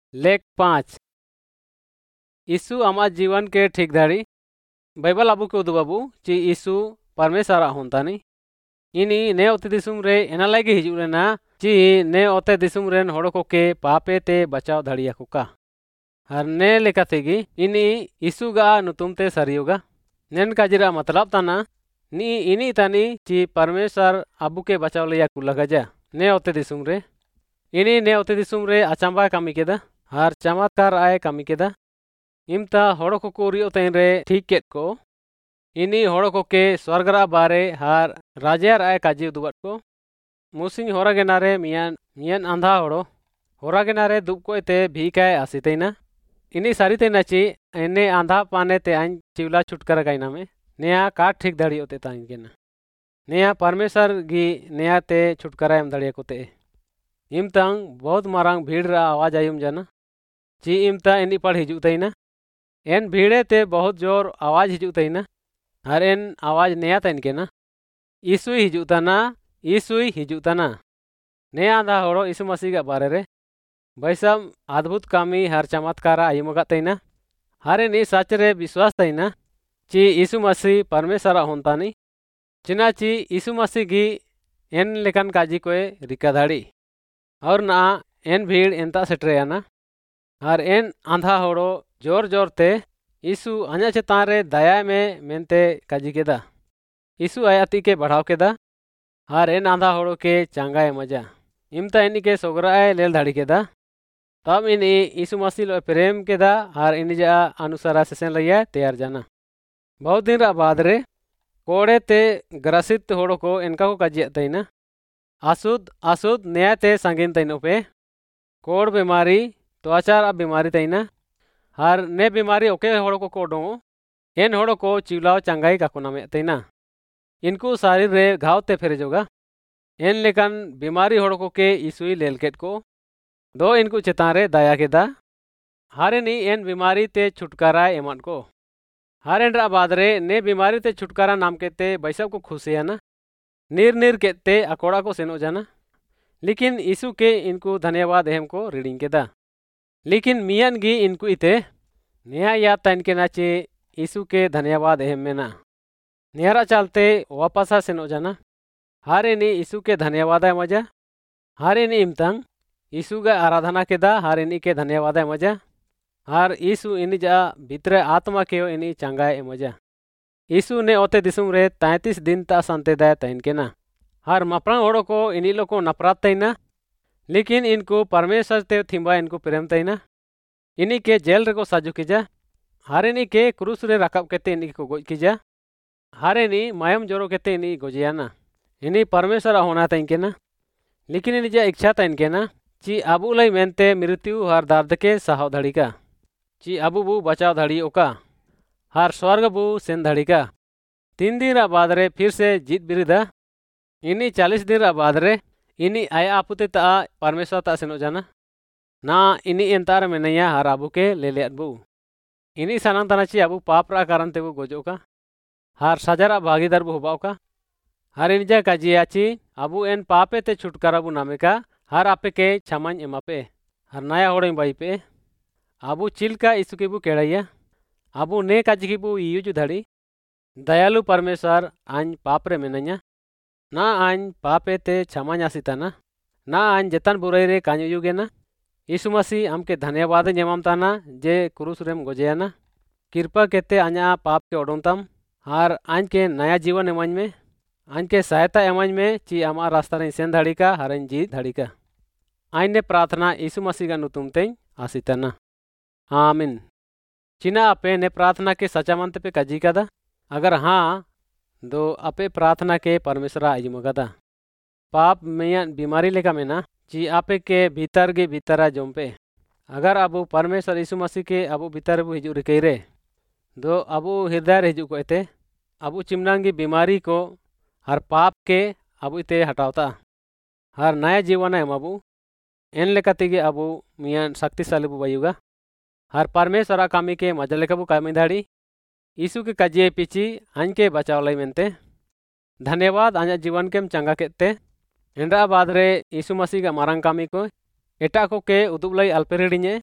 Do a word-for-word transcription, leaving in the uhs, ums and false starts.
लेख पाँच यीशु आमा जीवन के ठीक धाड़ी बाइबल आबू के उदू बाबू ची यीशु परमेश्वर होंतानी इनी ने ओते दिसुम रे एना लागे हिजू रेना ची ने ओते दिसुम रेन होड़ को के पापे ते बचाव धड़िया कुका हर ने लेका तेगी इनी यीशु गा नुतुम ते सरियोगा नेन काजिरा मतलब ताना नी इनी तानी ची परमेश्वर आबू के बचाव लिया कुला गजा ने ओते दिसुम रे इनी ने ओते दिसुम रे अचंबा कमी केदा हर चमत्कार आए कमी केदा इमता होड़ को कोरियो तेन रे ठीक केत को इनी होड़ को के स्वर्गरा बारे हर राजेर आए काजी उदुबट को मुसिंग होरा के नारे मियान मियान आंधा होड़ो होरा के नारे दुब को ते भीकाय आसितेना इनी सारी तेना ची एने आंधा पाने ते आइन चिवला छुटकारा गाइना में नया काट ठीक दाड़ी होते ताइन केना नया परमेश्वर गी नया ते छुटकारा एम दाड़िया को ते इमतांग बहुत मारांग भीड़ रा आवाज आयुम जाना ची इमता एनी पढ़ हिजू तईना एन भीड़े ते बहुत जोर आवाज हिजू तईना हर एन आवाज नया तैन के ना यीशु हिजू तना यीशु हिजू तना नया आंधा होड़ो यीशु मसीह का बारे रे बैसम अद्भुत कामी हर चमत्कारा आयुमगा तईना हर एन सच रे विश्वास तईना ची यीशु मसीह परमेश्वर होंतानी चिना ची यीशु मसीह गी एन लेकन काजी कोए रिका धाड़ी और ना एन भीड़ एंता सेटरेयाना हर एन आंधा होड़ो जोर जोर ते यीशु अना चेतान रे दया में मेनते काजी केदा यीशु आयाती के बढ़ाव केदा हर एन आंधा होड़ो के चांगाए मजा इमता इनी के सोगराए लेल धाड़ी केदा तब इनी यीशु मसीह लो प्रेम केदा हर इनी जा अनुसारा सेसेन लइया तैयार जाना बहुत दिन रा बाद रे कोड़े ते ग्रसित होड़ो को इनका को काजिया तईना आसुद आसुद नया ते संगीन तईनो पे कोड़ बीमारी त्वचार अब बीमारी तईना हर ने बीमारी ओके होड़ो को कोडो एन होड़ो को चिवलाओ चंगाई काको नामे तईना इनको शरीर रे घाव ते फेरे जोगा एन लेकन बीमारी होड़ो को के यीशुई लेल केट को दो इनको चेतान रे दया केदा हरे नी एन बीमारी ते छुटकारा एमन को हर एन रा बाद रे ने बीमारी ते छुटकारा नाम केते बैसब को खुशिया ना नीर नीर केते अकोड़ा को सेनो जाना लेकिन यीशु के इनको धन्यवाद एम को रीडिंग केदा लेकिन मियन गी इनको इते नया याद तन के नाचे यीशु के धन्यवाद एम में ना निहरा चलते वापसा सेनो जाना हारे नी यीशु के धन्यवाद है मजा हारे नी इमतंग यीशु का आराधना केदा हारे नी के धन्यवाद है मजा हार यीशु इनी जा भीतरे आत्मा के इनी चंगाए मजा यीशु ने ओते दिसुम रे तैंतीस दिन ता संते दाय तैन के ना हर मपरांग होड़ो को इनी लोग को नफरत तईना लेकिन इनको परमेश्वर ते थिम्बा इनको प्रेम तईना इनी के जेल रे को साजू कीजा हारे नी के क्रूस रे रकब केते इनी को गोज कीजा हारे नी मायम जोरो केते इनी गोजियाना इनी परमेश्वर होना तईन के ना लेकिन इनी जा इच्छा तईन के ना ची अबू लई मेनते मृत्यु हर दर्द के सहाव धड़ी का ची अबू बू बचाव धड़ी ओका हर स्वर्ग बू सेन धड़ी का तीन दिन रा बाद रे फिर से जीत बिरिदा इनी चालीस दिन रा बाद रे इनी आया आपुते ता परमेश्वर ता सेनो जाना ना इनी एंतार में नैया हर आबू के ले ले बू इनी सनन तना ची अबू पाप रा कारण ते बू गोजो का हर सजरा भागीदार बू होबाव का हर इन जा काजिया ची अबू एन पापे ते छुटकारा बू नामे का हर आपे के छमन एमा पे हर नया होड़े बाई पे अबू चिलका इसु के बू केड़ाइया अबू ने काजी की बू यूजु धड़ी दयालु परमेश्वर आन पाप रे मेनanya ना आन पापे ते छमान्यासी तना ना आन जतन बुराई रे कान्यु युगे ना यीशु मसीह हमके धन्यवाद नेमाम ताना जे क्रूस रेम गोजेयाना कृपा केते आन्या पाप के ओडोंतम हार आन के नया जीवन एमांज में आन के सहायता एमांज में ची आमा रास्ता रे सेन धड़ी का हरन जी धड़ी का आइन ने प्रार्थना यीशु मसीह का नुतुम तें आसितना आमीन चिना आपे ने प्रार्थना के सचा मानते पे कजी का दा अगर हाँ दो आपे प्रार्थना के परमेश्वर आयुमगदा पाप में बीमारी लेका में ना जी आपे के भीतर के भीतर जोम पे अगर अबू परमेश्वर यीशु मसीह के अबू भीतर बू हिजू रिकई रे दो अबू हृदय हिजू को एते अबू चिमनांग की बीमारी को हर पाप के अबू इते हटावता हर नया जीवन है अबू एन लेकाते के अबू मियाँ शक्तिशाली बू बायुगा हर परमेश्वर कामी के मजा लेका बू कामी दाड़ी यीशु के कजिए पीछी आन के बचाव लाई मेनते धन्यवाद आजा जीवन के चंगा केते एंड्रा बाद रे यीशु मसीह का मारंग कामी को एटा को के उदुब लाई अल्पेरेडिने